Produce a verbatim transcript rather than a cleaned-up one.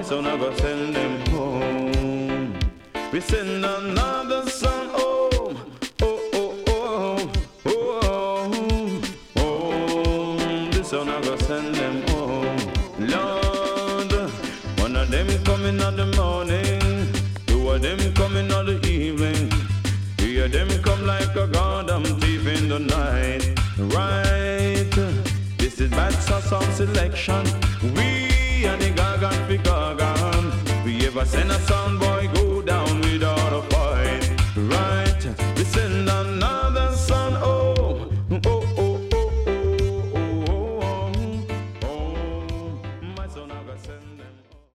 son I go send them home. We send another son home. Oh, oh, oh, oh, oh, oh. This son I go send them home. Lord, one of them coming in the morning, two of them coming in the evening, three of them come like a goddamn thief in the night. Right, this is bad song selection. We are the Gagan for Gagan. We ever send a sound boy